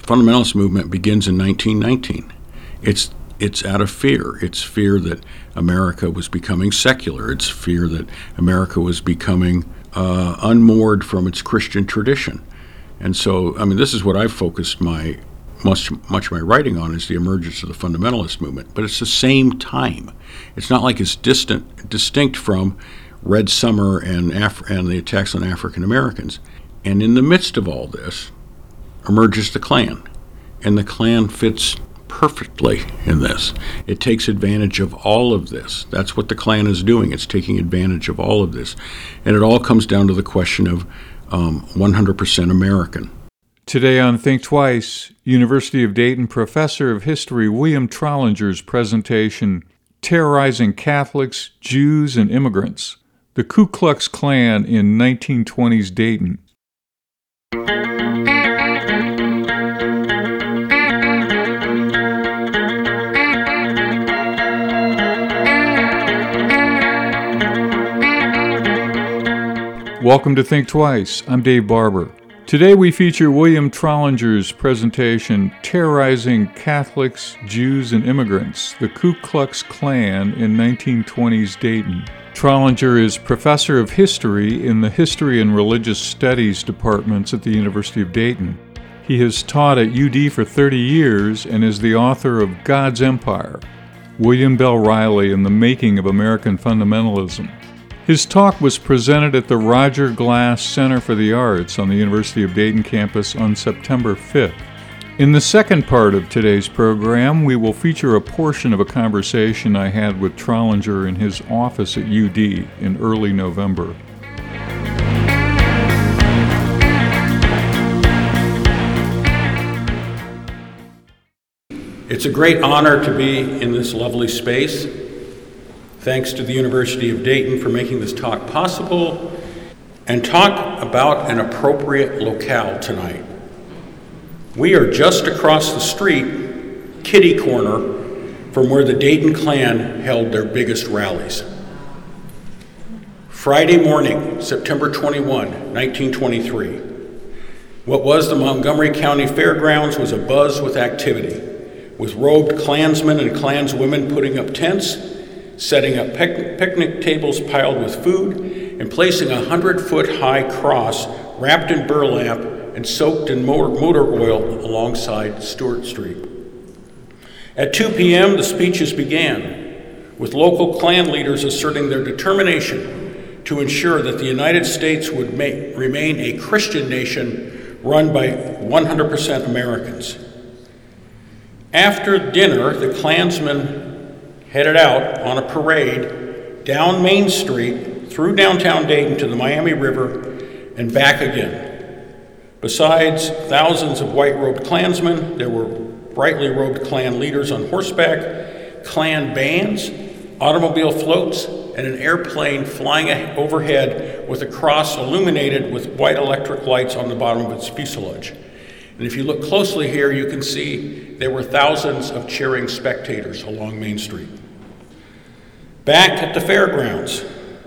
fundamentalist movement begins in 1919. It's out of fear. It's fear that America was becoming secular. It's fear that America was becoming unmoored from its Christian tradition. And so, I mean, this is what I've focused much of my writing on, is the emergence of the fundamentalist movement. But it's the same time. It's not like it's distinct from Red Summer and the attacks on African Americans. And in the midst of all this emerges the Klan. And the Klan fits perfectly in this. It takes advantage of all of this. That's what the Klan is doing. It's taking advantage of all of this. And it all comes down to the question of 100% American. Today on Think Twice, University of Dayton Professor of History William Trollinger's presentation, Terrorizing Catholics, Jews, and Immigrants, the Ku Klux Klan in 1920s Dayton. Welcome to Think Twice. I'm Dave Barber. Today we feature William Trollinger's presentation, Terrorizing Catholics, Jews, and Immigrants, the Ku Klux Klan in 1920s Dayton. Trollinger is professor of history in the History and Religious Studies departments at the University of Dayton. He has taught at UD for 30 years and is the author of God's Empire, William Bell Riley and the Making of American Fundamentalism. His talk was presented at the Roger Glass Center for the Arts on the University of Dayton campus on September 5th. In the second part of today's program, we will feature a portion of a conversation I had with Trollinger in his office at UD in early November. It's a great honor to be in this lovely space. Thanks to the University of Dayton for making this talk possible, and talk about an appropriate locale tonight. We are just across the street, kitty corner, from where the Dayton Klan held their biggest rallies. Friday morning, September 21, 1923. What was the Montgomery County Fairgrounds was abuzz with activity, with robed Klansmen and Klanswomen putting up tents, setting up picnic tables piled with food, and placing a 100-foot-high cross wrapped in burlap and soaked in motor oil alongside Stewart Street. At 2 p.m., the speeches began, with local Klan leaders asserting their determination to ensure that the United States would remain a Christian nation run by 100% Americans. After dinner, the Klansmen headed out on a parade down Main Street through downtown Dayton to the Miami River and back again. Besides thousands of white-robed Klansmen, there were brightly robed Klan leaders on horseback, Klan bands, automobile floats, and an airplane flying overhead with a cross illuminated with white electric lights on the bottom of its fuselage. And if you look closely here, you can see there were thousands of cheering spectators along Main Street. Back at the fairgrounds,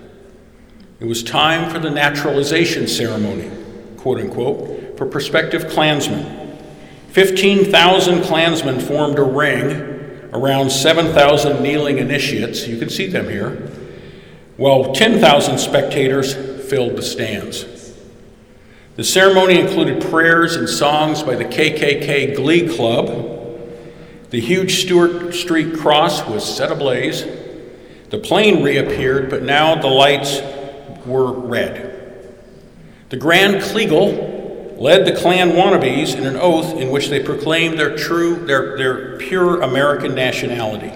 it was time for the naturalization ceremony, quote unquote, for prospective Klansmen. 15,000 Klansmen formed a ring around 7,000 kneeling initiates, you can see them here, while 10,000 spectators filled the stands. The ceremony included prayers and songs by the KKK Glee Club. The huge Stewart Street cross was set ablaze. The plane reappeared, but now the lights were red. The Grand Kleagle led the Klan wannabes in an oath in which they proclaimed their pure American nationality.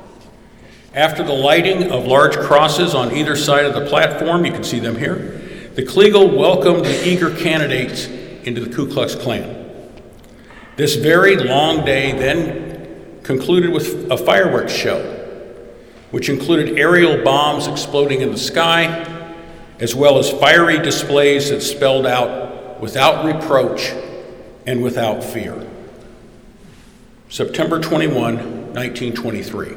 After the lighting of large crosses on either side of the platform, you can see them here, the Kleagle welcomed the eager candidates into the Ku Klux Klan. This very long day then concluded with a fireworks show, which included aerial bombs exploding in the sky, as well as fiery displays that spelled out, "Without reproach and without fear." September 21, 1923.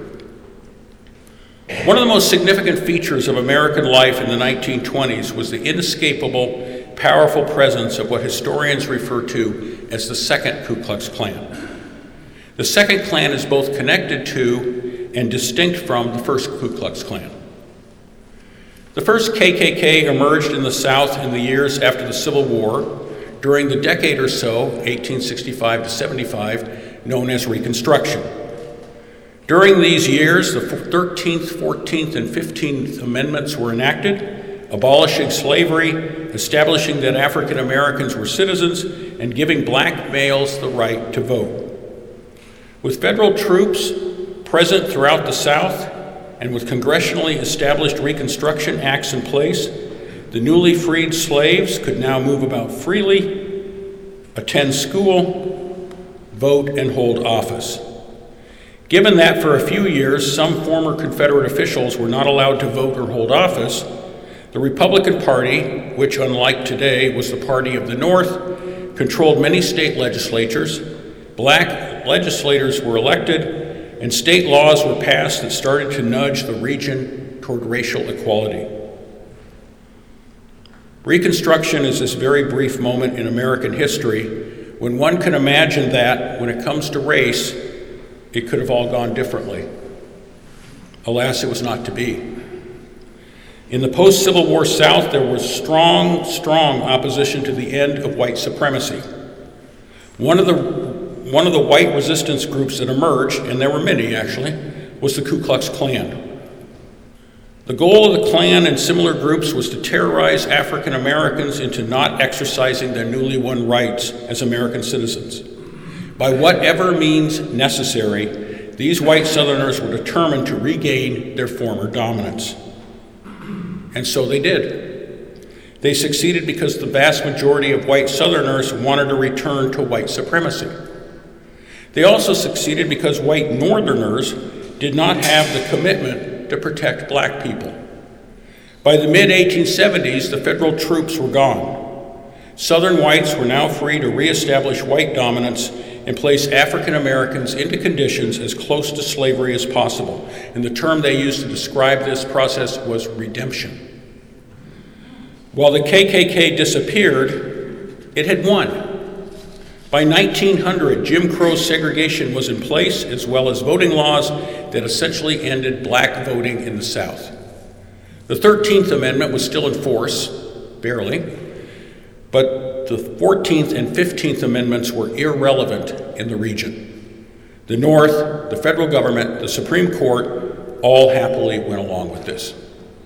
One of the most significant features of American life in the 1920s was the inescapable, powerful presence of what historians refer to as the Second Ku Klux Klan. The Second Klan is both connected to and distinct from the First Ku Klux Klan. The first KKK emerged in the South in the years after the Civil War, during the decade or so, 1865 to 75, known as Reconstruction. During these years, the 13th, 14th, and 15th Amendments were enacted, abolishing slavery, establishing that African Americans were citizens, and giving black males the right to vote. With federal troops present throughout the South, and with congressionally established Reconstruction Acts in place, the newly freed slaves could now move about freely, attend school, vote, and hold office. Given that for a few years, some former Confederate officials were not allowed to vote or hold office, the Republican Party, which unlike today was the party of the North, controlled many state legislatures, black legislators were elected, and state laws were passed that started to nudge the region toward racial equality. Reconstruction is this very brief moment in American history when one can imagine that, when it comes to race, it could have all gone differently. Alas, it was not to be. In the post-Civil War South, there was strong opposition to the end of white supremacy. One of the white resistance groups that emerged, and there were many actually, was the Ku Klux Klan. The goal of the Klan and similar groups was to terrorize African Americans into not exercising their newly won rights as American citizens. By whatever means necessary, these white Southerners were determined to regain their former dominance. And so they did. They succeeded because the vast majority of white Southerners wanted to return to white supremacy. They also succeeded because white Northerners did not have the commitment to protect black people. By the mid-1870s, the federal troops were gone. Southern whites were now free to reestablish white dominance and place African Americans into conditions as close to slavery as possible. And the term they used to describe this process was redemption. While the KKK disappeared, it had won. By 1900, Jim Crow segregation was in place, as well as voting laws that essentially ended black voting in the South. The 13th Amendment was still in force, barely, but the 14th and 15th Amendments were irrelevant in the region. The North, the federal government, the Supreme Court all happily went along with this.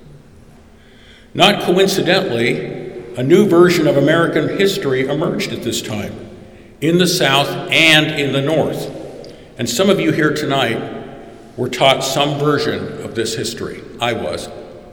Not coincidentally, a new version of American history emerged at this time, in the South and in the North. And some of you here tonight were taught some version of this history. I was.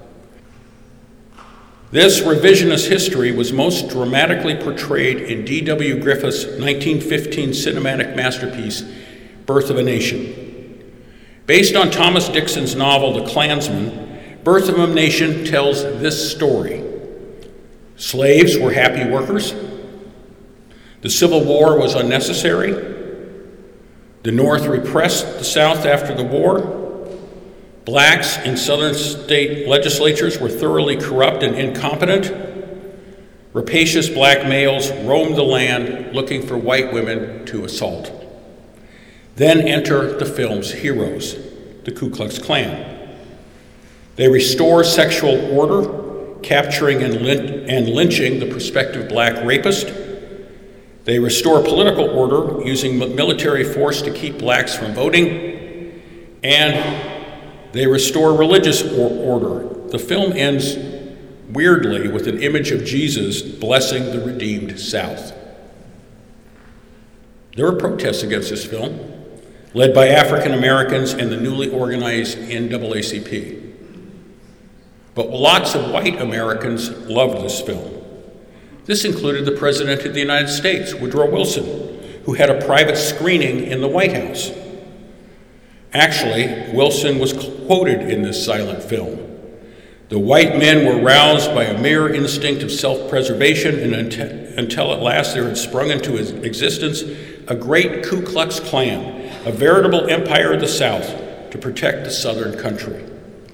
This revisionist history was most dramatically portrayed in D.W. Griffith's 1915 cinematic masterpiece, Birth of a Nation. Based on Thomas Dixon's novel, The Klansman, Birth of a Nation tells this story. Slaves were happy workers. The Civil War was unnecessary. The North repressed the South after the war. Blacks in Southern state legislatures were thoroughly corrupt and incompetent. Rapacious black males roamed the land looking for white women to assault. Then enter the film's heroes, the Ku Klux Klan. They restore sexual order, capturing and lynching the prospective black rapist. They restore political order using military force to keep blacks from voting, and they restore religious order. The film ends weirdly with an image of Jesus blessing the redeemed South. There were protests against this film, led by African Americans and the newly organized NAACP. But lots of white Americans loved this film. This included the President of the United States, Woodrow Wilson, who had a private screening in the White House. Actually, Wilson was quoted in this silent film. The white men were roused by a mere instinct of self-preservation, and until at last there had sprung into existence a great Ku Klux Klan, a veritable empire of the South to protect the Southern country.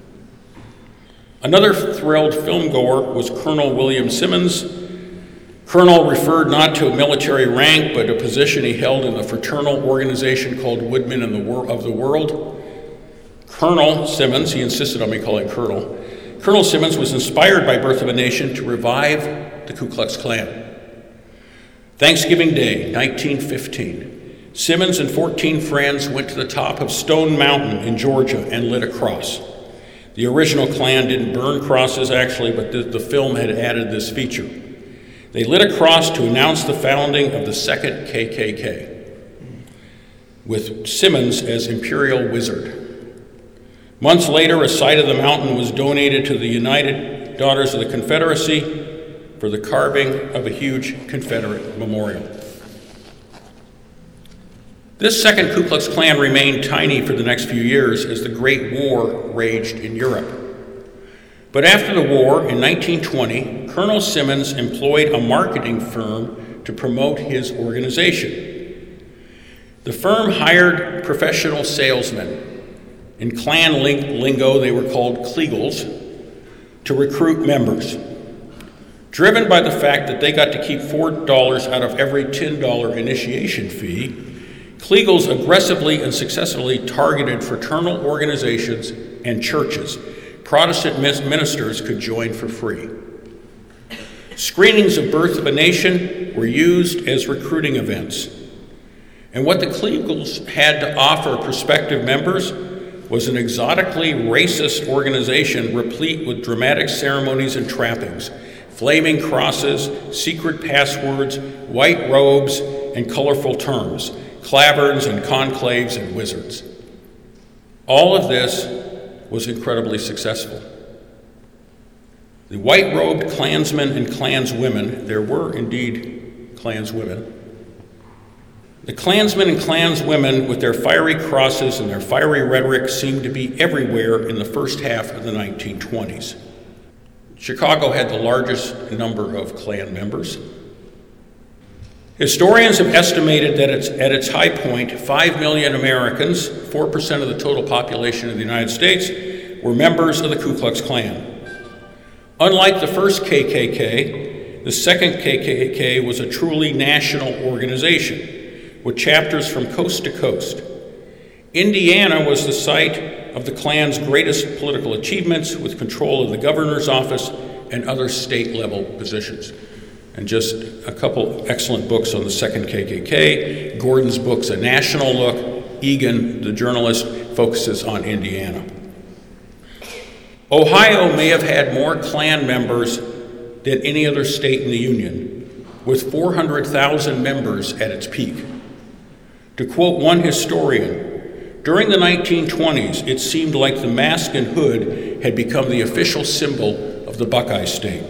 Another thrilled filmgoer was Colonel William Simmons. Colonel referred not to a military rank, but a position he held in the fraternal organization called Woodmen of the World. Colonel Simmons, he insisted on me calling Colonel. Colonel Simmons was inspired by Birth of a Nation to revive the Ku Klux Klan. Thanksgiving Day, 1915, Simmons and 14 friends went to the top of Stone Mountain in Georgia and lit a cross. The original Klan didn't burn crosses, actually, but the film had added this feature. They lit a cross to announce the founding of the second KKK, with Simmons as Imperial Wizard. Months later, a site of the mountain was donated to the United Daughters of the Confederacy for the carving of a huge Confederate memorial. This second Ku Klux Klan remained tiny for the next few years as the Great War raged in Europe. But after the war, in 1920, Colonel Simmons employed a marketing firm to promote his organization. The firm hired professional salesmen. In Klan lingo, they were called Kleagles, to recruit members. Driven by the fact that they got to keep $4 out of every $10 initiation fee, Kleagles aggressively and successfully targeted fraternal organizations and churches. Protestant ministers could join for free. Screenings of Birth of a Nation were used as recruiting events. And what the Kleagles had to offer prospective members was an exotically racist organization replete with dramatic ceremonies and trappings, flaming crosses, secret passwords, white robes, and colorful terms, claverns and conclaves and wizards. All of this was incredibly successful. The white-robed Klansmen and Klanswomen, there were indeed Klanswomen, the Klansmen and Klanswomen with their fiery crosses and their fiery rhetoric seemed to be everywhere in the first half of the 1920s. Chicago had the largest number of Klan members. Historians have estimated that at its high point, 5 million Americans, 4% of the total population of the United States, were members of the Ku Klux Klan. Unlike the first KKK, the second KKK was a truly national organization, with chapters from coast to coast. Indiana was the site of the Klan's greatest political achievements, with control of the governor's office and other state-level positions. And just a couple excellent books on the second KKK. Gordon's book's A National Look. Egan, the journalist, focuses on Indiana. Ohio may have had more Klan members than any other state in the Union, with 400,000 members at its peak. To quote one historian, during the 1920s, it seemed like the mask and hood had become the official symbol of the Buckeye State.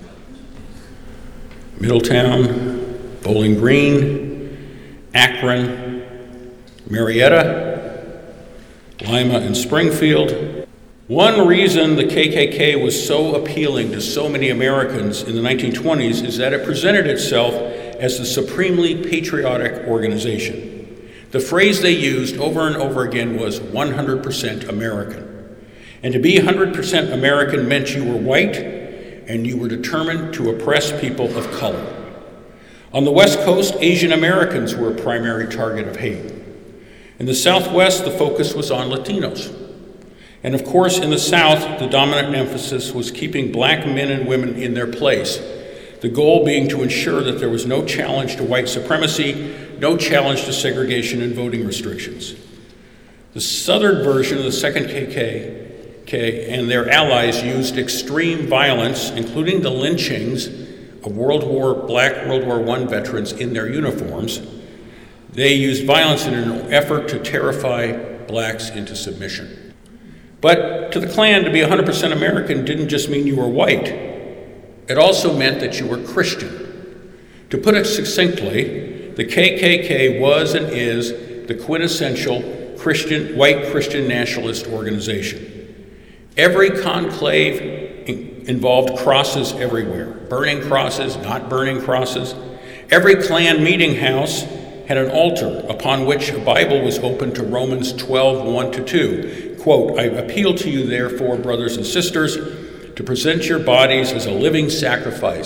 Middletown, Bowling Green, Akron, Marietta, Lima, and Springfield. One reason the KKK was so appealing to so many Americans in the 1920s is that it presented itself as the supremely patriotic organization. The phrase they used over and over again was 100% American. And to be 100% American meant you were white and you were determined to oppress people of color. On the West Coast, Asian Americans were a primary target of hate. In the Southwest, the focus was on Latinos. And of course, in the South, the dominant emphasis was keeping black men and women in their place, the goal being to ensure that there was no challenge to white supremacy, no challenge to segregation and voting restrictions. The Southern version of the second KKK and their allies used extreme violence, including the lynchings of Black World War I veterans in their uniforms. They used violence in an effort to terrify blacks into submission. But to the Klan, to be 100% American didn't just mean you were white. It also meant that you were Christian. To put it succinctly, the KKK was and is the quintessential white Christian nationalist organization. Every conclave involved crosses everywhere, burning crosses, not burning crosses. Every Klan meeting house had an altar upon which a Bible was open to Romans 12, 1-2. Quote, I appeal to you, therefore, brothers and sisters, to present your bodies as a living sacrifice,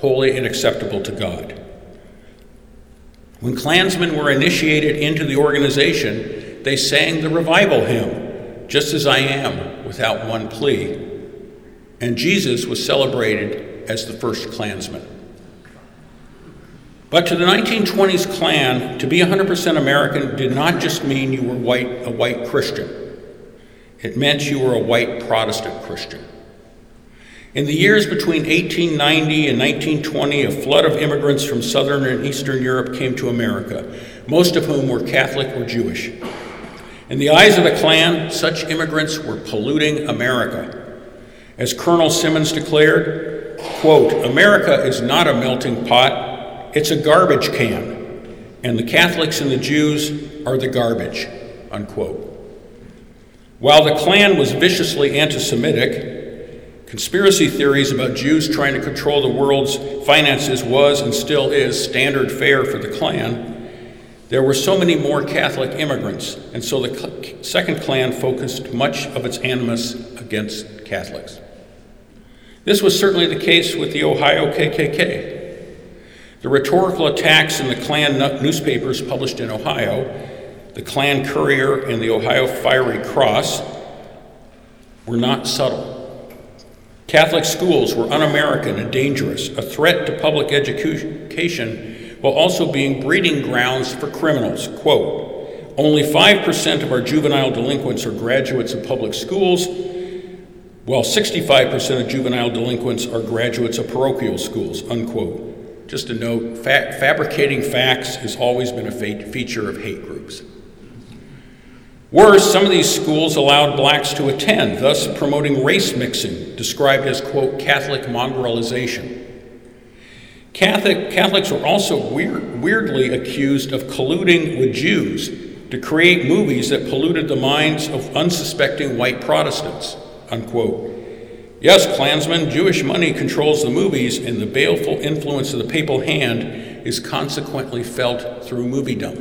holy and acceptable to God. When Klansmen were initiated into the organization, they sang the revival hymn, "Just as I Am, Without One Plea," and Jesus was celebrated as the first Klansman. But to the 1920s Klan, to be 100% American did not just mean you were a white Christian. It meant you were a white Protestant Christian. In the years between 1890 and 1920, a flood of immigrants from Southern and Eastern Europe came to America, most of whom were Catholic or Jewish. In the eyes of the Klan, such immigrants were polluting America. As Colonel Simmons declared, quote, "America is not a melting pot, it's a garbage can, and the Catholics and the Jews are the garbage," unquote. While the Klan was viciously anti-Semitic, conspiracy theories about Jews trying to control the world's finances was and still is standard fare for the Klan. There were so many more Catholic immigrants, and so the Second Klan focused much of its animus against Catholics. This was certainly the case with the Ohio KKK. The rhetorical attacks in the Klan newspapers published in Ohio, the Klan Courier and the Ohio Fiery Cross, were not subtle. Catholic schools were un-American and dangerous, a threat to public education, while also being breeding grounds for criminals. Quote, "Only 5% of our juvenile delinquents are graduates of public schools, while 65% of juvenile delinquents are graduates of parochial schools," unquote. Just a note, fabricating facts has always been a feature of hate groups. Worse, some of these schools allowed blacks to attend, thus promoting race mixing, described as, quote, Catholic mongrelization. Catholics were also weirdly accused of colluding with Jews to create movies that polluted the minds of unsuspecting white Protestants, unquote. Yes, Klansmen, Jewish money controls the movies, and the baleful influence of the papal hand is consequently felt through moviedom.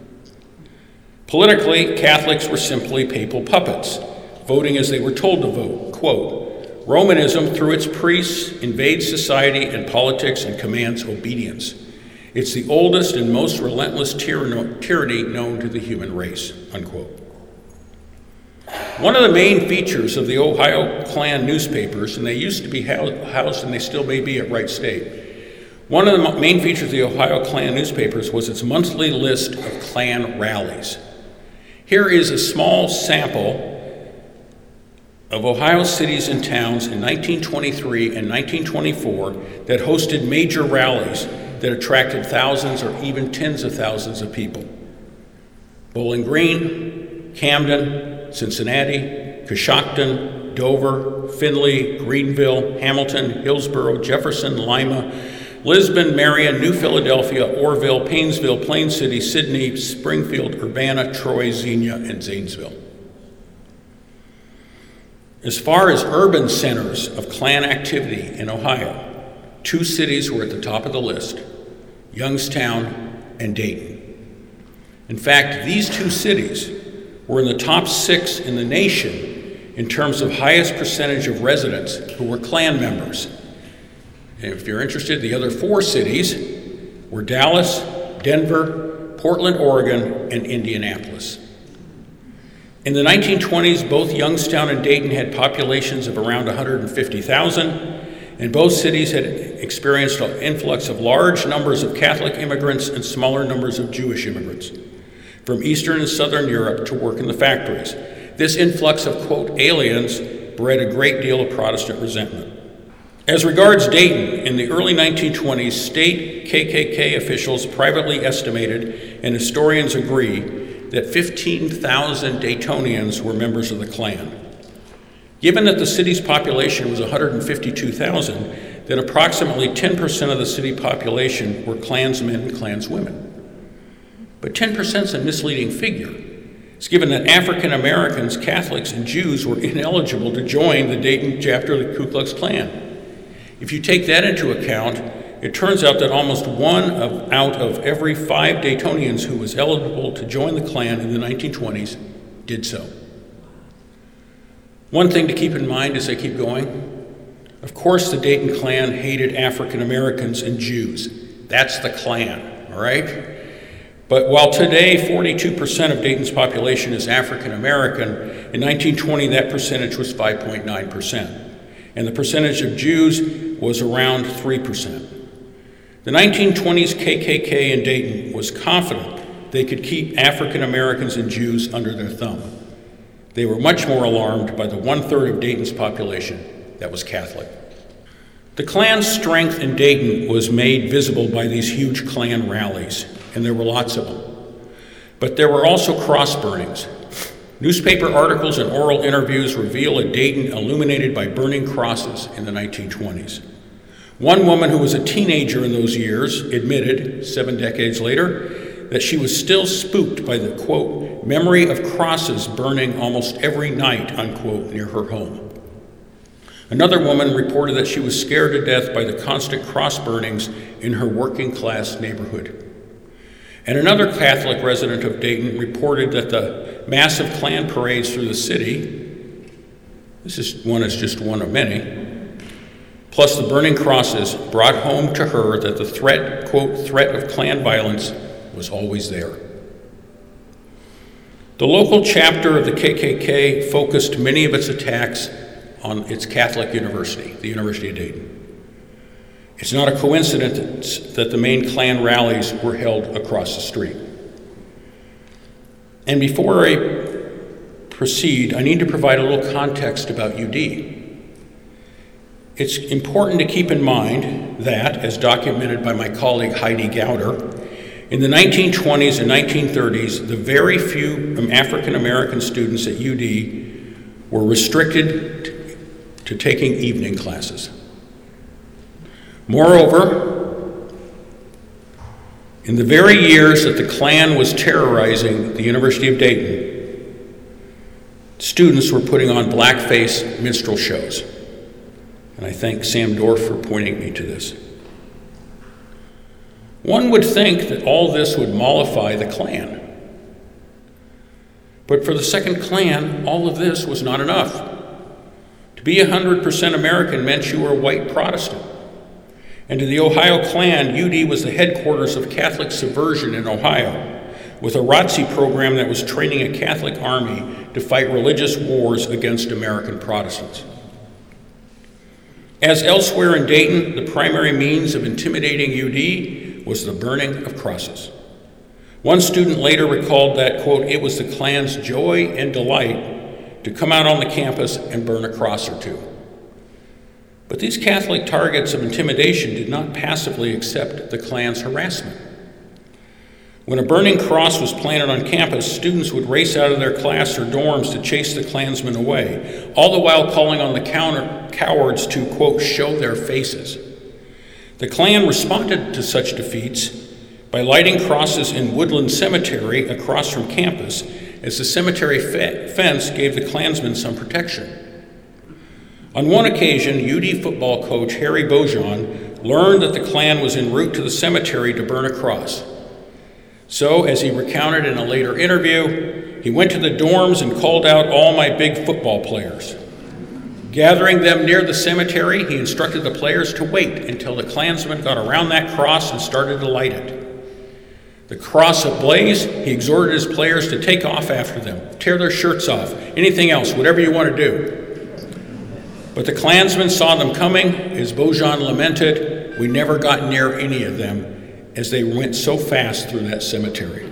Politically, Catholics were simply papal puppets, voting as they were told to vote. Quote, "Romanism, through its priests, invades society and politics and commands obedience. It's the oldest and most relentless tyranny known to the human race," unquote. One of the main features of the Ohio Klan newspapers, and they used to be housed and they still may be at Wright State, one of the main features of the Ohio Klan newspapers was its monthly list of Klan rallies. Here is a small sample of Ohio cities and towns in 1923 and 1924 that hosted major rallies that attracted thousands or even tens of thousands of people. Bowling Green, Camden, Cincinnati, Coshocton, Dover, Findlay, Greenville, Hamilton, Hillsborough, Jefferson, Lima, Lisbon, Marion, New Philadelphia, Orrville, Painesville, Plain City, Sidney, Springfield, Urbana, Troy, Xenia, and Zanesville. As far as urban centers of Klan activity in Ohio, 2 cities were at the top of the list, Youngstown and Dayton. In fact, these 2 cities were in the top 6 in the nation in terms of highest percentage of residents who were Klan members. And if you're interested, the other 4 cities were Dallas, Denver, Portland, Oregon, and Indianapolis. In the 1920s, both Youngstown and Dayton had populations of around 150,000, and both cities had experienced an influx of large numbers of Catholic immigrants and smaller numbers of Jewish immigrants from Eastern and Southern Europe to work in the factories. This influx of, quote, aliens bred a great deal of Protestant resentment. As regards Dayton, in the early 1920s, state KKK officials privately estimated, and historians agree, that 15,000 Daytonians were members of the Klan. Given that the city's population was 152,000, then approximately 10% of the city population were Klansmen and Klanswomen. But 10% is a misleading figure. It's given that African Americans, Catholics, and Jews were ineligible to join the Dayton chapter of the Ku Klux Klan. If you take that into account, it turns out that almost out of every 5 Daytonians who was eligible to join the Klan in the 1920s did so. One thing to keep in mind as I keep going, Of course, the Dayton Klan hated African Americans and Jews. That's the Klan, all right? But while today 42% of Dayton's population is African American, in 1920 that percentage was 5.9%, and the percentage of Jews was around 3%. The 1920s KKK in Dayton was confident they could keep African Americans and Jews under their thumb. They were much more alarmed by the 1/3 of Dayton's population that was Catholic. The Klan's strength in Dayton was made visible by these huge Klan rallies, and there were lots of them. But there were also cross burnings. Newspaper articles and oral interviews reveal a Dayton illuminated by burning crosses in the 1920s. One woman who was a teenager in those years admitted, 7 decades later, that she was still spooked by the, quote, memory of crosses burning almost every night, unquote, near her home. Another woman reported that she was scared to death by the constant cross burnings in her working class neighborhood. And another Catholic resident of Dayton reported that the massive Klan parades through the city, this is just one of many, plus the burning crosses brought home to her that the threat, quote, threat of Klan violence was always there. The local chapter of the KKK focused many of its attacks on its Catholic university, the University of Dayton. It's not a coincidence that the main Klan rallies were held across the street. And before I proceed, I need to provide a little context about UD. It's important to keep in mind that, as documented by my colleague Heidi Gowder, in the 1920s and 1930s, the very few African American students at UD were restricted to taking evening classes. Moreover, in the very years that the Klan was terrorizing the University of Dayton, students were putting on blackface minstrel shows. And I thank Sam Dorff for pointing me to this. One would think that all this would mollify the Klan. But for the Second Klan, all of this was not enough. To be 100% American meant you were a white Protestant. And to the Ohio Klan, UD was the headquarters of Catholic subversion in Ohio, with a ROTC program that was training a Catholic army to fight religious wars against American Protestants. As elsewhere in Dayton, the primary means of intimidating UD was the burning of crosses. One student later recalled that, quote, it was the Klan's joy and delight to come out on the campus and burn a cross or two. But these Catholic targets of intimidation did not passively accept the Klan's harassment. When a burning cross was planted on campus, students would race out of their class or dorms to chase the Klansmen away, all the while calling on the cowards to, quote, show their faces. The Klan responded to such defeats by lighting crosses in Woodland Cemetery across from campus, as the cemetery fence gave the Klansmen some protection. On one occasion, UD football coach Harry Bojan learned that the Klan was en route to the cemetery to burn a cross. So, as he recounted in a later interview, he went to the dorms and called out all my big football players. Gathering them near the cemetery, he instructed the players to wait until the Klansmen got around that cross and started to light it. The cross ablaze, he exhorted his players to take off after them, tear their shirts off, anything else, whatever you want to do. But the Klansmen saw them coming. As Bojan lamented, we never got near any of them as they went so fast through that cemetery.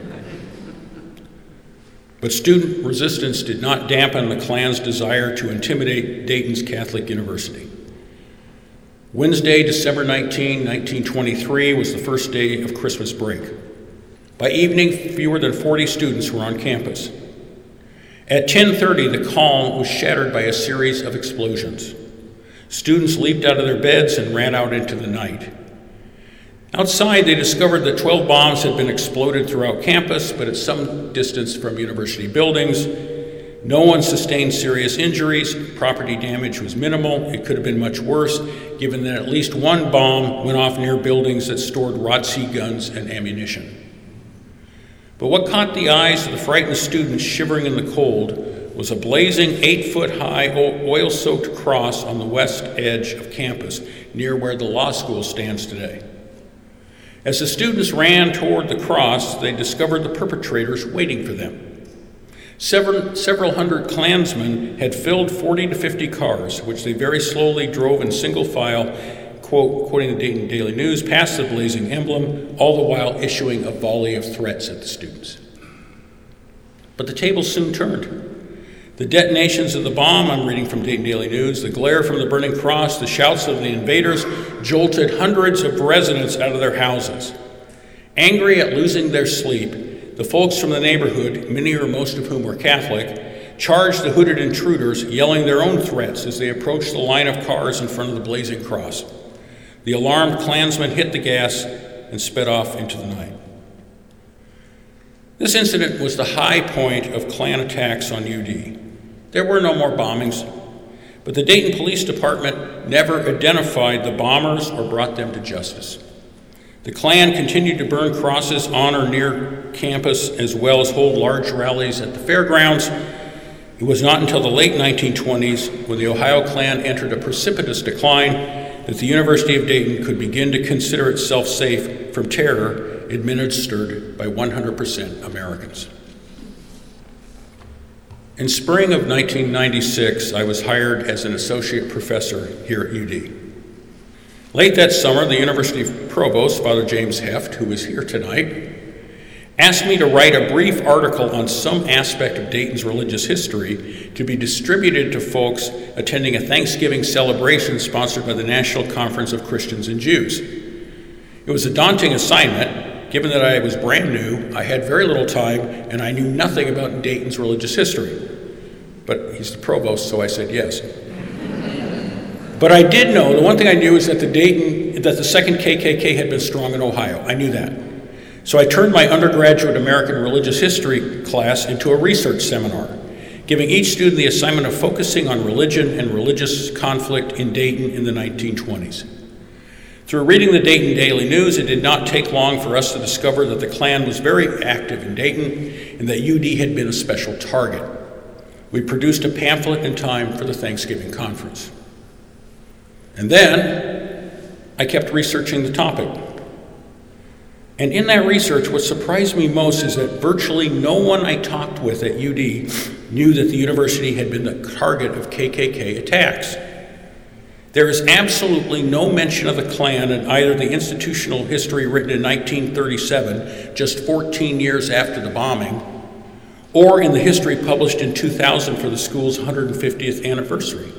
But student resistance did not dampen the Klan's desire to intimidate Dayton's Catholic University. Wednesday, December 19, 1923 was the first day of Christmas break. By evening, fewer than 40 students were on campus. At 10:30, the calm was shattered by a series of explosions. Students leaped out of their beds and ran out into the night. Outside, they discovered that 12 bombs had been exploded throughout campus, but at some distance from university buildings. No one sustained serious injuries. Property damage was minimal. It could have been much worse, given that at least one bomb went off near buildings that stored ROTC guns and ammunition. But what caught the eyes of the frightened students shivering in the cold was a blazing 8-foot-high oil-soaked cross on the west edge of campus, near where the law school stands today. As the students ran toward the cross, they discovered the perpetrators waiting for them. Several hundred Klansmen had filled 40 to 50 cars, which they very slowly drove in single file, quoting the Dayton Daily News, past the blazing emblem, all the while issuing a volley of threats at the students. But the tables soon turned. The detonations of the bomb, I'm reading from Dayton Daily News, the glare from the burning cross, the shouts of the invaders jolted hundreds of residents out of their houses. Angry at losing their sleep, the folks from the neighborhood, many or most of whom were Catholic, charged the hooded intruders, yelling their own threats as they approached the line of cars in front of the blazing cross. The alarmed Klansmen hit the gas and sped off into the night. This incident was the high point of Klan attacks on UD. There were no more bombings, but the Dayton Police Department never identified the bombers or brought them to justice. The Klan continued to burn crosses on or near campus, as well as hold large rallies at the fairgrounds. It was not until the late 1920s, when the Ohio Klan entered a precipitous decline, that the University of Dayton could begin to consider itself safe from terror administered by 100% Americans. In spring of 1996, I was hired as an associate professor here at UD. Late that summer, the University Provost, Father James Heft, who is here tonight, asked me to write a brief article on some aspect of Dayton's religious history to be distributed to folks attending a Thanksgiving celebration sponsored by the National Conference of Christians and Jews. It was a daunting assignment, given that I was brand new, I had very little time, and I knew nothing about Dayton's religious history. But he's the provost, so I said yes. But I did know, the one thing I knew is that the second KKK had been strong in Ohio. I knew that. So I turned my undergraduate American religious history class into a research seminar, giving each student the assignment of focusing on religion and religious conflict in Dayton in the 1920s. Through reading the Dayton Daily News, it did not take long for us to discover that the Klan was very active in Dayton and that UD had been a special target. We produced a pamphlet in time for the Thanksgiving conference. And then I kept researching the topic. And in that research, what surprised me most is that virtually no one I talked with at UD knew that the university had been the target of KKK attacks. There is absolutely no mention of the Klan in either the institutional history written in 1937, just 14 years after the bombing, or in the history published in 2000 for the school's 150th anniversary.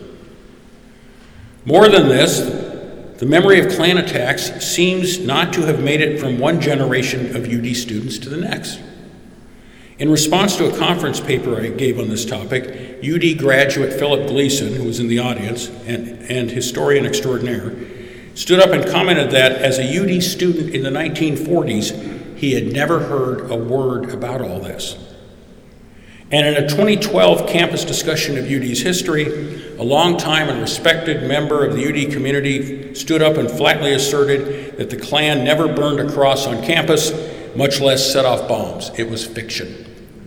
More than this, the memory of Klan attacks seems not to have made it from one generation of UD students to the next. In response to a conference paper I gave on this topic, UD graduate Philip Gleason, who was in the audience, and historian extraordinaire, stood up and commented that as a UD student in the 1940s, he had never heard a word about all this. And in a 2012 campus discussion of UD's history, a longtime and respected member of the UD community stood up and flatly asserted that the Klan never burned a cross on campus, much less set off bombs. It was fiction.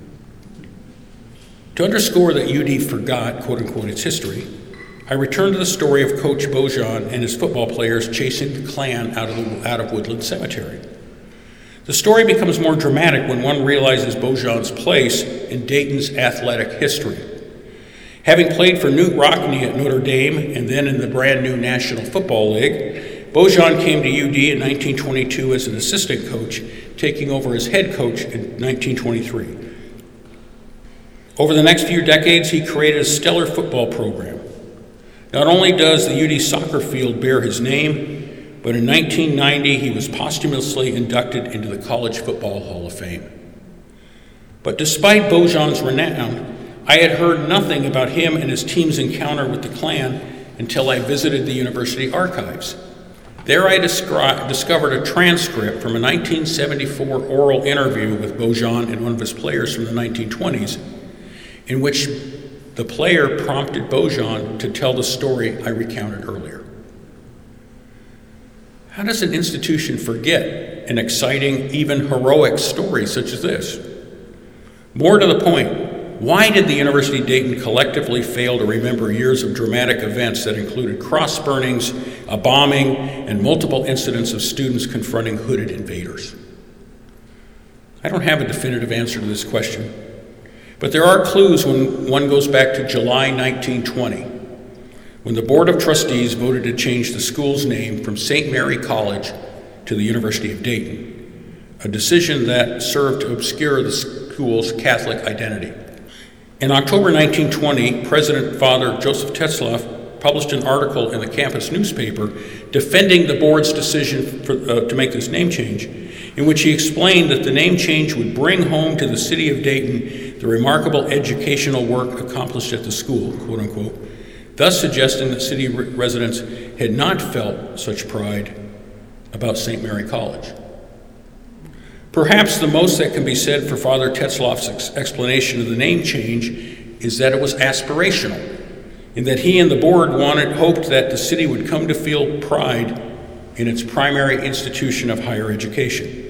To underscore that UD forgot, quote unquote, its history, I returned to the story of Coach Bojan and his football players chasing the Klan out of Woodland Cemetery. The story becomes more dramatic when one realizes Bojan's place in Dayton's athletic history. Having played for Knute Rockne at Notre Dame and then in the brand new National Football League, Bojan came to UD in 1922 as an assistant coach, taking over as head coach in 1923. Over the next few decades, he created a stellar football program. Not only does the UD soccer field bear his name, but in 1990, he was posthumously inducted into the College Football Hall of Fame. But despite Bojan's renown, I had heard nothing about him and his team's encounter with the Klan until I visited the university archives. There I discovered a transcript from a 1974 oral interview with Bojan and one of his players from the 1920s, in which the player prompted Bojan to tell the story I recounted earlier. How does an institution forget an exciting, even heroic story such as this? More to the point, Why did the University of Dayton collectively fail to remember years of dramatic events that included cross burnings, a bombing, and multiple incidents of students confronting hooded invaders? I don't have a definitive answer to this question, but there are clues when one goes back to July 1920, when the Board of Trustees voted to change the school's name from St. Mary College to the University of Dayton, a decision that served to obscure the school's Catholic identity. In October 1920, President Father Joseph Tetzlaff published an article in the campus newspaper defending the board's decision to make this name change, in which he explained that the name change would bring home to the city of Dayton the remarkable educational work accomplished at the school, quote unquote, thus suggesting that city residents had not felt such pride about St. Mary College. Perhaps the most that can be said for Father Tetzlaff's explanation of the name change is that it was aspirational, in that he and the board hoped that the city would come to feel pride in its primary institution of higher education.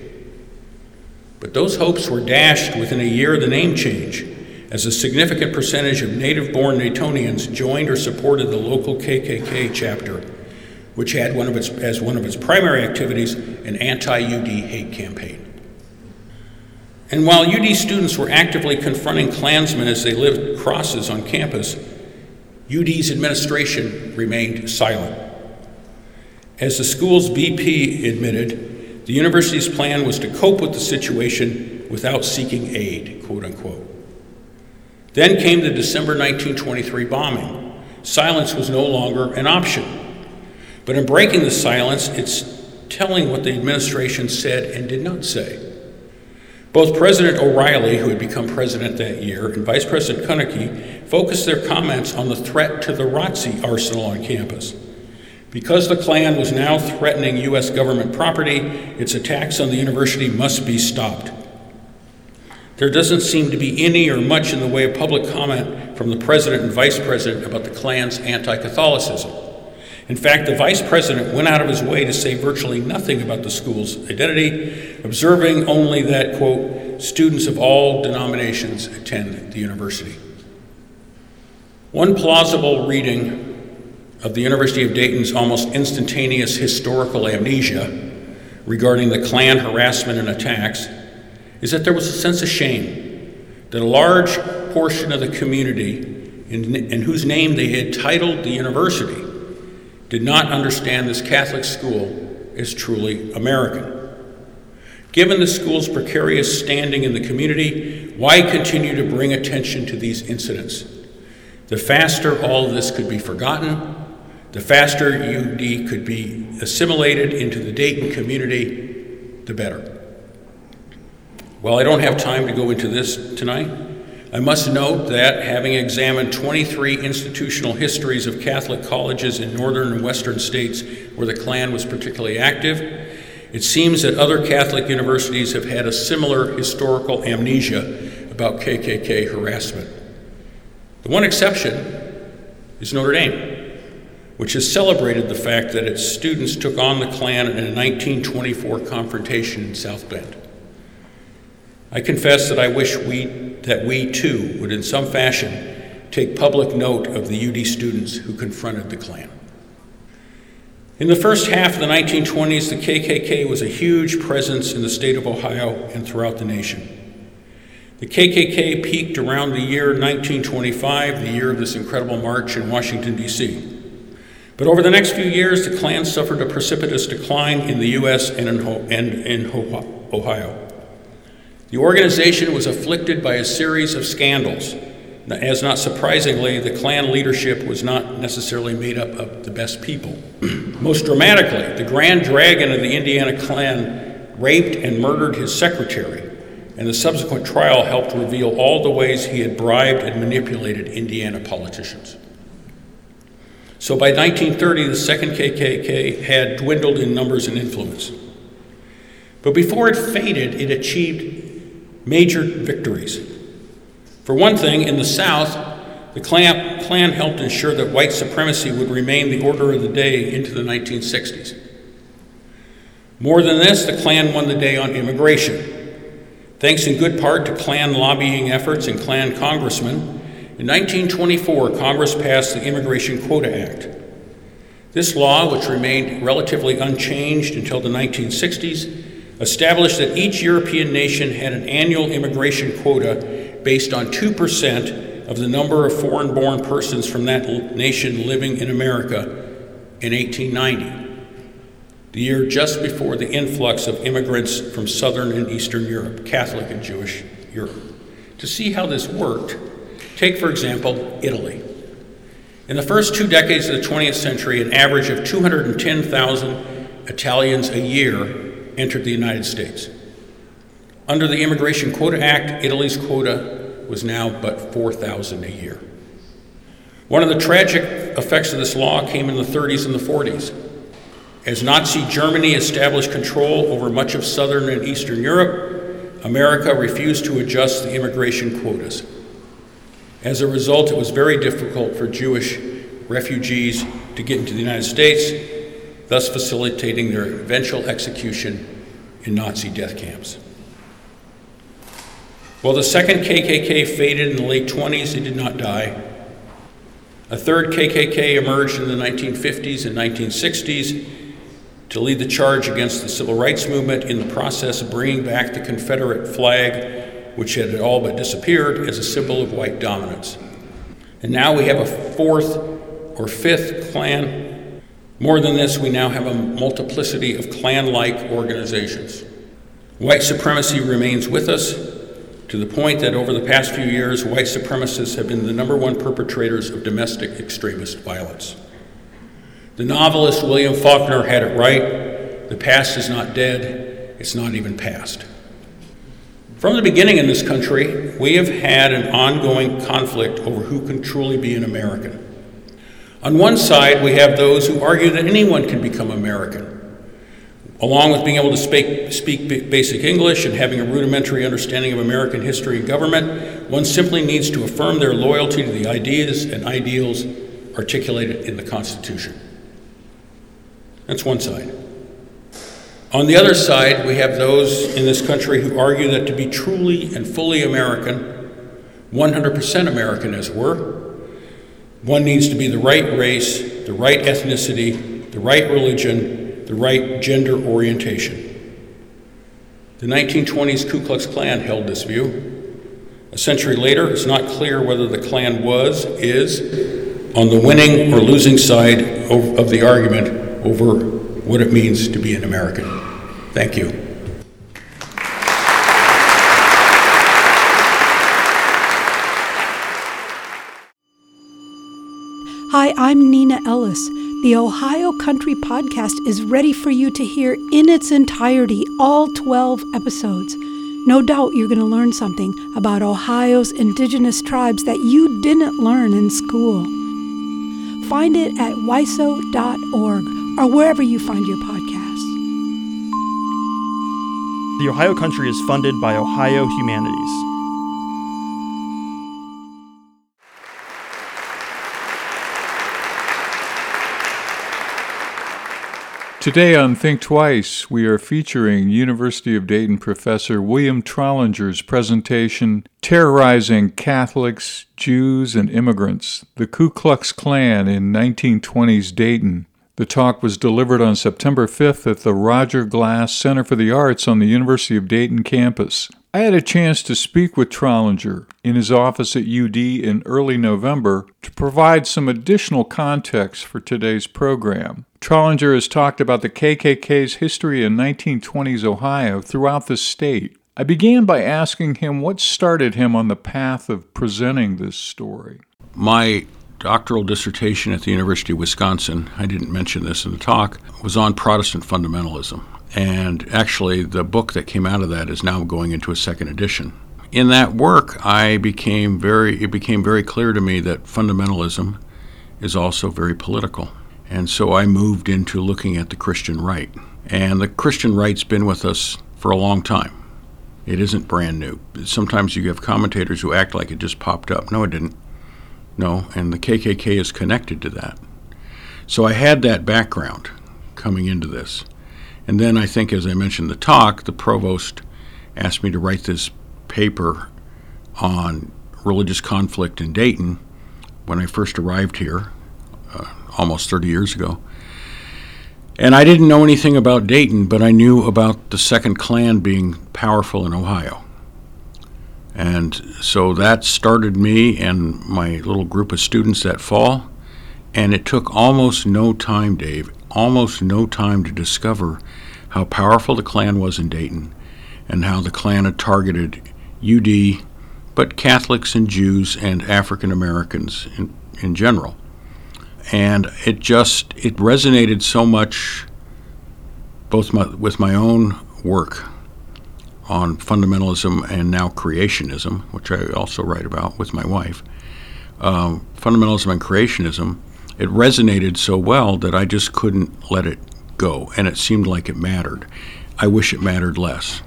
But those hopes were dashed within a year of the name change, as a significant percentage of native-born Daytonians joined or supported the local KKK chapter, which had as one of its primary activities an anti-UD hate campaign. And while UD students were actively confronting Klansmen as they lived crosses on campus, UD's administration remained silent. As the school's VP admitted, the university's plan was to cope with the situation without seeking aid, quote unquote. Then came the December 1923 bombing. Silence was no longer an option. But in breaking the silence, it's telling what the administration said and did not say. Both President O'Reilly, who had become president that year, and Vice President Kunneke focused their comments on the threat to the ROTC arsenal on campus. Because the Klan was now threatening U.S. government property, its attacks on the university must be stopped. There doesn't seem to be any or much in the way of public comment from the president and vice president about the Klan's anti-Catholicism. In fact, the vice president went out of his way to say virtually nothing about the school's identity, observing only that, quote, students of all denominations attend the university. One plausible reading of the University of Dayton's almost instantaneous historical amnesia regarding the Klan harassment and attacks is that there was a sense of shame that a large portion of the community in whose name they had titled the university did not understand this Catholic school as truly American. Given the school's precarious standing in the community, why continue to bring attention to these incidents? The faster all of this could be forgotten, the faster UD could be assimilated into the Dayton community, the better. While I don't have time to go into this tonight, I must note that having examined 23 institutional histories of Catholic colleges in northern and western states where the Klan was particularly active, it seems that other Catholic universities have had a similar historical amnesia about KKK harassment. The one exception is Notre Dame, which has celebrated the fact that its students took on the Klan in a 1924 confrontation in South Bend. I confess that I wish that we too would in some fashion take public note of the UD students who confronted the Klan. In the first half of the 1920s, the KKK was a huge presence in the state of Ohio and throughout the nation. The KKK peaked around the year 1925, the year of this incredible march in Washington, D.C. But over the next few years, the Klan suffered a precipitous decline in the U.S. and in Ohio. The organization was afflicted by a series of scandals, as not surprisingly, the Klan leadership was not necessarily made up of the best people. Most dramatically, the Grand Dragon of the Indiana Klan raped and murdered his secretary, and the subsequent trial helped reveal all the ways he had bribed and manipulated Indiana politicians. So by 1930, the second KKK had dwindled in numbers and influence. But before it faded, it achieved major victories. For one thing, in the South, the Klan helped ensure that white supremacy would remain the order of the day into the 1960s. More than this, the Klan won the day on immigration. Thanks in good part to Klan lobbying efforts and Klan congressmen, in 1924, Congress passed the Immigration Quota Act. This law, which remained relatively unchanged until the 1960s, established that each European nation had an annual immigration quota based on 2% of the number of foreign-born persons from that nation living in America in 1890, the year just before the influx of immigrants from Southern and Eastern Europe, Catholic and Jewish Europe. To see how this worked, take, for example, Italy. In the first 2 decades of the 20th century, an average of 210,000 Italians a year entered the United States. Under the Immigration Quota Act, Italy's quota was now but 4,000 a year. One of the tragic effects of this law came in the 30s and the 40s. As Nazi Germany established control over much of Southern and Eastern Europe, America refused to adjust the immigration quotas. As a result, it was very difficult for Jewish refugees to get into the United States, thus facilitating their eventual execution in Nazi death camps. While the second KKK faded in the late 20s, it did not die. A third KKK emerged in the 1950s and 1960s to lead the charge against the civil rights movement, in the process of bringing back the Confederate flag, which had all but disappeared, as a symbol of white dominance. And now we have a fourth or fifth Klan. More than this, we now have a multiplicity of Klan-like organizations. White supremacy remains with us, to the point that over the past few years, white supremacists have been the #1 perpetrators of domestic extremist violence. The novelist William Faulkner had it right. The past is not dead, it's not even past. From the beginning in this country, we have had an ongoing conflict over who can truly be an American. On one side, we have those who argue that anyone can become American. Along with being able to speak basic English and having a rudimentary understanding of American history and government, one simply needs to affirm their loyalty to the ideas and ideals articulated in the Constitution. That's one side. On the other side, we have those in this country who argue that to be truly and fully American, 100% American as it were, one needs to be the right race, the right ethnicity, the right religion, the right gender orientation. The 1920s Ku Klux Klan held this view. A century later, it's not clear whether the Klan is on the winning or losing side of the argument over what it means to be an American. Thank you. Hi, I'm Nina Ellis. The Ohio Country Podcast is ready for you to hear in its entirety, all 12 episodes. No doubt you're going to learn something about Ohio's indigenous tribes that you didn't learn in school. Find it at wiso.org or wherever you find your podcasts. The Ohio Country is funded by Ohio Humanities. Today on Think Twice, we are featuring University of Dayton professor William Trollinger's presentation, Terrorizing Catholics, Jews, and Immigrants, the Ku Klux Klan in 1920s Dayton. The talk was delivered on September 5th at the Roger Glass Center for the Arts on the University of Dayton campus. I had a chance to speak with Trollinger in his office at UD in early November to provide some additional context for today's program. Trollinger has talked about the KKK's history in 1920s Ohio throughout the state. I began by asking him what started him on the path of presenting this story. My doctoral dissertation at the University of Wisconsin, I didn't mention this in the talk, was on Protestant fundamentalism. And actually, the book that came out of that is now going into a second edition. In that work, it became very clear to me that fundamentalism is also very political. And so I moved into looking at the Christian right. And the Christian right's been with us for a long time. It isn't brand new. Sometimes you have commentators who act like it just popped up. No, it didn't. No, and the KKK is connected to that. So I had that background coming into this. And then I think, as I mentioned in the talk, the provost asked me to write this paper on religious conflict in Dayton when I first arrived here almost 30 years ago. And I didn't know anything about Dayton, but I knew about the Second Klan being powerful in Ohio. And so that started me and my little group of students that fall. And it took almost no time, Dave, almost no time to discover how powerful the Klan was in Dayton and how the Klan had targeted UD, but Catholics and Jews and African Americans in general. And it resonated so much both with my own work on fundamentalism and now creationism, which I also write about with my wife. Fundamentalism and creationism, it resonated so well that I just couldn't let it go, and it seemed like it mattered. I wish it mattered less,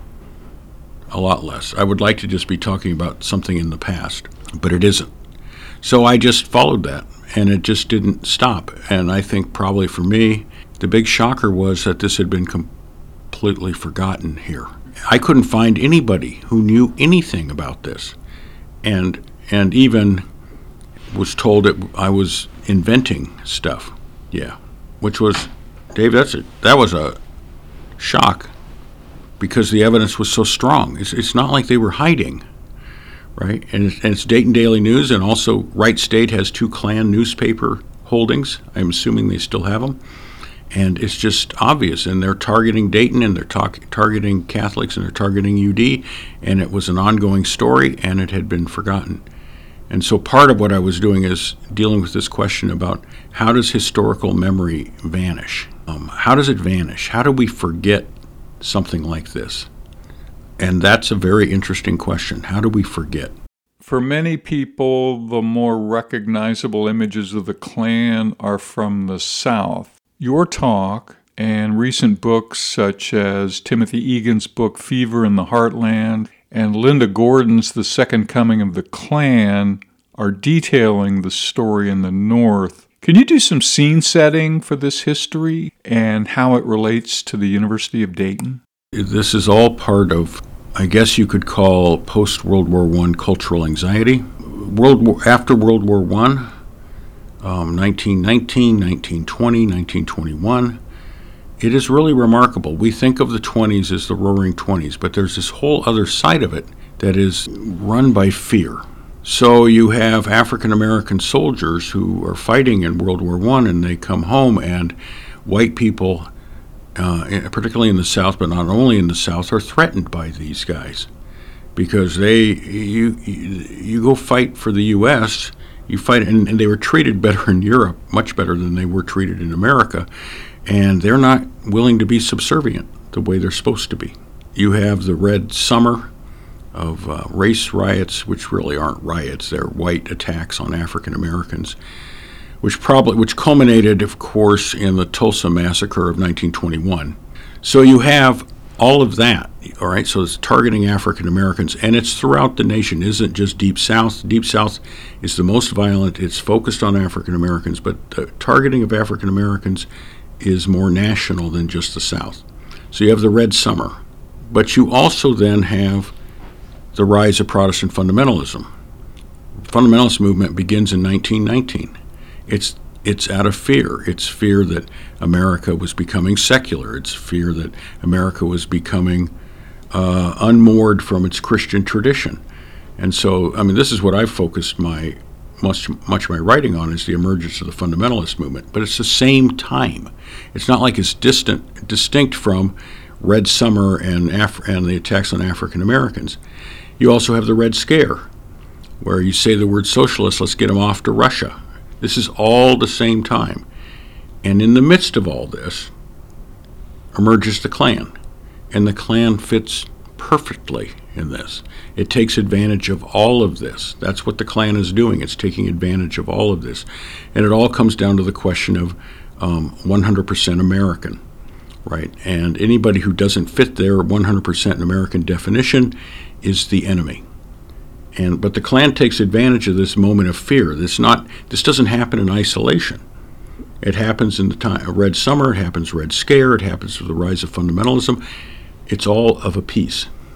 a lot less. I would like to just be talking about something in the past, but it isn't. So I just followed that, and it just didn't stop. And I think probably for me, the big shocker was that this had been completely forgotten here. I couldn't find anybody who knew anything about this, and even was told that I was inventing stuff. Yeah, which was, Dave, that was a shock because the evidence was so strong. It's not like they were hiding, right? And it's Dayton Daily News, and also Wright State has 2 Klan newspaper holdings. I'm assuming they still have them. And it's just obvious, and they're targeting Dayton, and they're targeting Catholics, and they're targeting UD, and it was an ongoing story, and it had been forgotten. And so part of what I was doing is dealing with this question about how does historical memory vanish? How does it vanish? How do we forget something like this? And that's a very interesting question. How do we forget? For many people, the more recognizable images of the Klan are from the South. Your talk and recent books such as Timothy Egan's book Fever in the Heartland and Linda Gordon's The Second Coming of the Klan are detailing the story in the North. Can you do some scene setting for this history and how it relates to the University of Dayton? This is all part of, I guess you could call, post-World War I cultural anxiety. After World War I, 1919, 1920, 1921. It is really remarkable. We think of the 20s as the Roaring 20s, but there's this whole other side of it that is run by fear. So you have African American soldiers who are fighting in World War I, and they come home, and white people, particularly in the South, but not only in the South, are threatened by these guys because you go fight for the U.S., you fight, and they were treated better in Europe, much better than they were treated in America, and they're not willing to be subservient the way they're supposed to be. You have the Red Summer of race riots, which really aren't riots, they're white attacks on African Americans, which culminated, of course, in the Tulsa Massacre of 1921. So you have all of that, all right? So it's targeting African Americans, and it's throughout the nation. It isn't just Deep South. Deep South is the most violent. It's focused on African Americans, but the targeting of African Americans is more national than just the South. So you have the Red Summer, but you also then have the rise of Protestant fundamentalism. The fundamentalist movement begins in 1919. It's out of fear. It's fear that America was becoming secular. It's fear that America was becoming unmoored from its Christian tradition. And so, I mean, this is what I've focused much of my writing on, is the emergence of the fundamentalist movement. But it's the same time. It's not like it's distinct from Red Summer and the attacks on African Americans. You also have the Red Scare, where you say the word socialist, let's get them off to Russia. This is all the same time. And in the midst of all this emerges the Klan. And the Klan fits perfectly in this. It takes advantage of all of this. That's what the Klan is doing. It's taking advantage of all of this. And it all comes down to the question of 100% American, right? And anybody who doesn't fit their 100% American definition is the enemy. But the Klan takes advantage of this moment of fear. This doesn't happen in isolation. It happens in the time of Red Summer, it happens Red Scare, it happens with the rise of fundamentalism. It's all of a piece.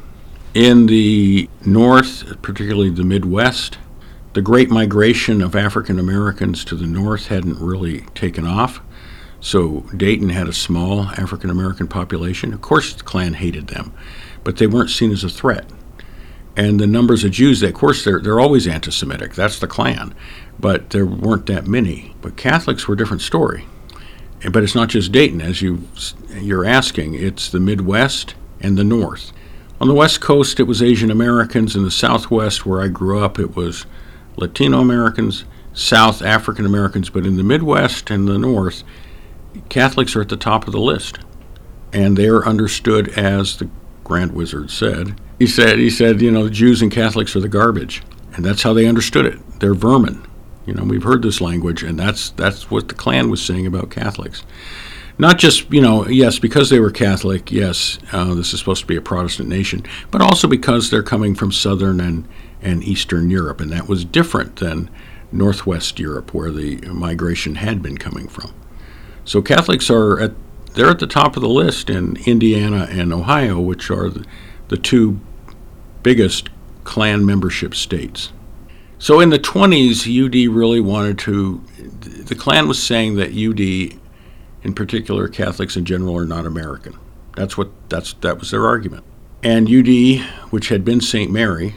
In the North, particularly the Midwest, the Great Migration of African Americans to the North hadn't really taken off. So Dayton had a small African American population. Of course, the Klan hated them, but they weren't seen as a threat. And the numbers of Jews, of course, they're always anti-Semitic. That's the Klan, but there weren't that many. But Catholics were a different story. But it's not just Dayton, as you're asking. It's the Midwest and the North. On the West Coast, it was Asian Americans. In the Southwest, where I grew up, it was Latino Americans, South African Americans. But in the Midwest and the North, Catholics are at the top of the list. And they're understood as the Grand Wizard said. He said, Jews and Catholics are the garbage. And that's how they understood it. They're vermin. We've heard this language, and that's what the Klan was saying about Catholics. Not just, yes, because they were Catholic, yes, this is supposed to be a Protestant nation, but also because they're coming from Southern and Eastern Europe, and that was different than Northwest Europe, where the migration had been coming from. So Catholics they're at the top of the list in Indiana and Ohio, which are the two biggest Klan membership states. So in the 20s, UD really the Klan was saying that UD, in particular Catholics in general, are not American. That was their argument. And UD, which had been St. Mary,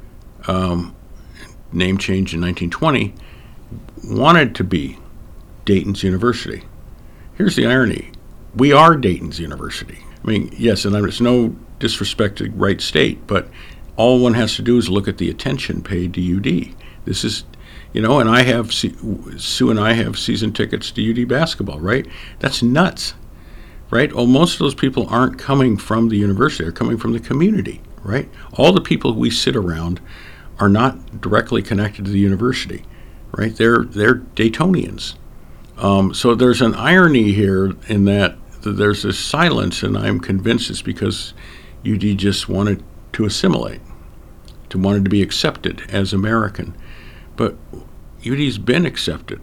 name changed in 1920, wanted to be Dayton's University. Here's the irony. We are Dayton's University. I mean, yes, and it's no disrespect to Wright State, but all one has to do is look at the attention paid to UD. This is, and I have, Sue and I have season tickets to UD basketball, right? That's nuts, right? Well, most of those people aren't coming from the university. They're coming from the community, right? All the people we sit around are not directly connected to the university, right? They're Daytonians. So there's an irony here in that there's this silence, and I'm convinced it's because UD just wanted to assimilate, wanted to be accepted as American. But UD's been accepted.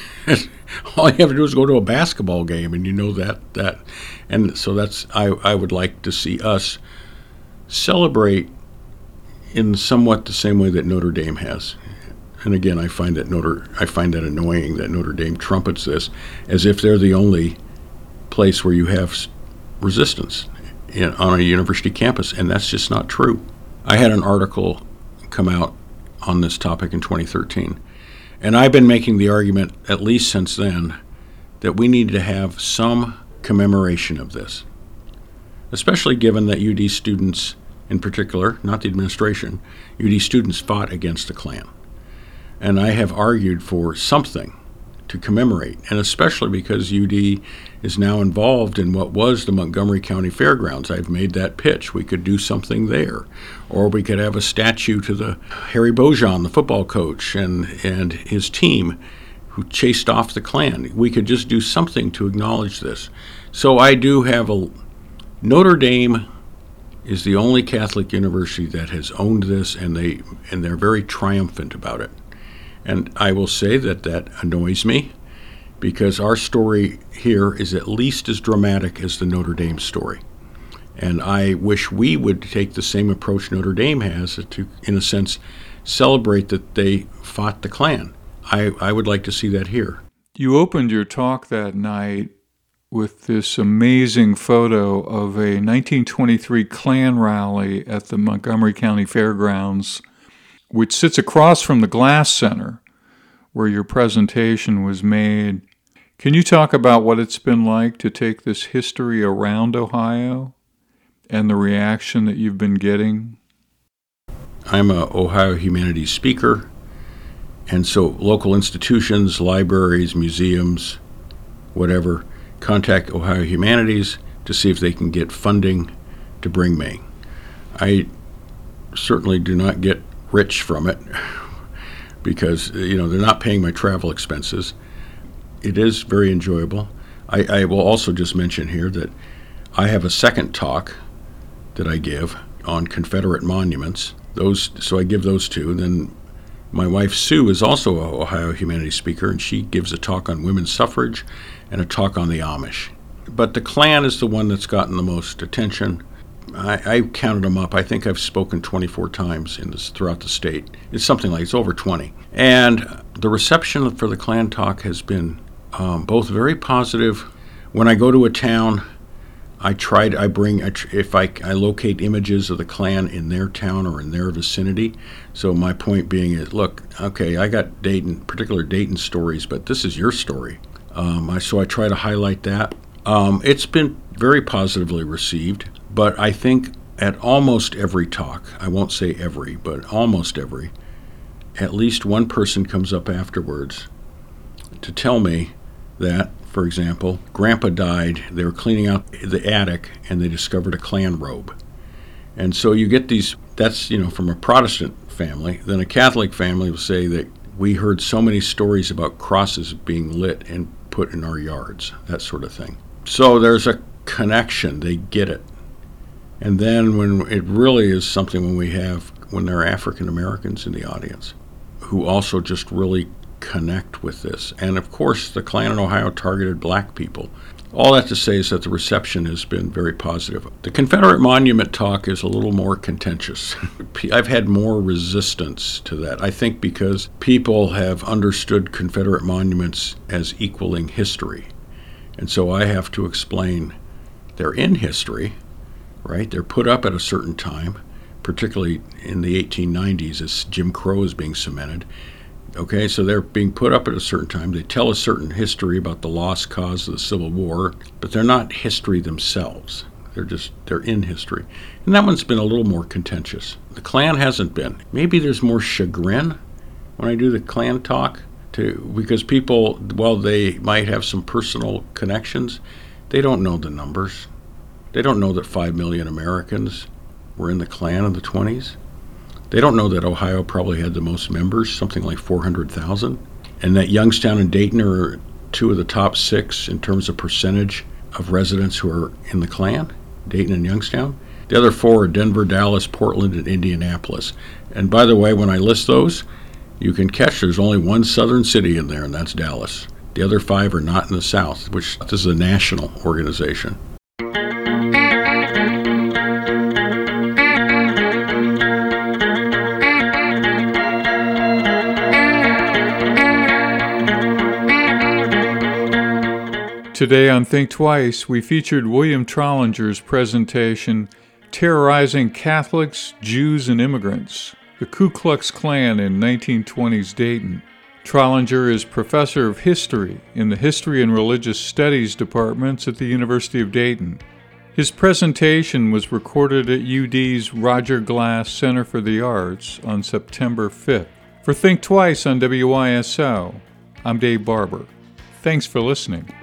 All you have to do is go to a basketball game, and that. And so I would like to see us celebrate in somewhat the same way that Notre Dame has. And again, I find that annoying that Notre Dame trumpets this as if they're the only place where you have resistance on a university campus, and that's just not true. I had an article come out on this topic in 2013, and I've been making the argument, at least since then, that we need to have some commemoration of this, especially given that UD students in particular, not the administration, UD students fought against the Klan. And I have argued for something to commemorate, and especially because UD is now involved in what was the Montgomery County Fairgrounds. I've made that pitch. We could do something there. Or we could have a statue to the Harry Bojan, the football coach, and his team who chased off the Klan. We could just do something to acknowledge this. So I do have Notre Dame is the only Catholic university that has owned this, and they're very triumphant about it. And I will say that annoys me, because our story here is at least as dramatic as the Notre Dame story. And I wish we would take the same approach Notre Dame has to, in a sense, celebrate that they fought the Klan. I would like to see that here. You opened your talk that night with this amazing photo of a 1923 Klan rally at the Montgomery County Fairgrounds, which sits across from the Glass Center where your presentation was made. Can you talk about what it's been like to take this history around Ohio and the reaction that you've been getting? I'm a Ohio Humanities speaker, and so local institutions, libraries, museums, whatever, contact Ohio Humanities to see if they can get funding to bring me. I certainly do not get rich from it because, they're not paying my travel expenses. It is very enjoyable. I will also just mention here that I have a second talk that I give on Confederate monuments. So I give those two. Then my wife Sue is also an Ohio Humanities speaker, and she gives a talk on women's suffrage and a talk on the Amish. But the Klan is the one that's gotten the most attention. I counted them up. I think I've spoken 24 times throughout the state. It's something like, it's over 20. And the reception for the Klan talk has been both very positive. When I go to a town, I locate images of the Klan in their town or in their vicinity. So my point being is, look, okay, I got particular Dayton stories, but this is your story. So I try to highlight that. It's been very positively received, but I think at almost every talk, I won't say every, but almost every, at least one person comes up afterwards to tell me that, for example, Grandpa died, they were cleaning out the attic, and they discovered a Klan robe. And so you get these, that's, from a Protestant family. Then a Catholic family will say that we heard so many stories about crosses being lit and put in our yards, that sort of thing. So there's a connection, they get it. And then when it really is something when there are African Americans in the audience who also just really connect with this. And of course, the Klan in Ohio targeted black people. All that to say is that the reception has been very positive. The Confederate Monument talk is a little more contentious. I've had more resistance to that, I think, because people have understood Confederate monuments as equaling history. And so I have to explain they're in history, right? They're put up at a certain time, particularly in the 1890s as Jim Crow is being cemented. Okay, so they're being put up at a certain time. They tell a certain history about the lost cause of the Civil War, but they're not history themselves. They're in history. And that one's been a little more contentious. The Klan hasn't been. Maybe there's more chagrin when I do the Klan talk, because people, while they might have some personal connections, they don't know the numbers. They don't know that 5 million Americans were in the Klan in the 20s. They don't know that Ohio probably had the most members, something like 400,000, and that Youngstown and Dayton are two of the top 6 in terms of percentage of residents who are in the Klan, Dayton and Youngstown. The other 4 are Denver, Dallas, Portland, and Indianapolis. And by the way, when I list those, you can catch there's only one southern city in there, and that's Dallas. The other 5 are not in the South, which this is a national organization. Today on Think Twice, we featured William Trollinger's presentation, Terrorizing Catholics, Jews, and Immigrants, the Ku Klux Klan in 1920s Dayton. Trollinger is professor of history in the History and Religious Studies departments at the University of Dayton. His presentation was recorded at UD's Roger Glass Center for the Arts on September 5th. For Think Twice on WISO, I'm Dave Barber. Thanks for listening.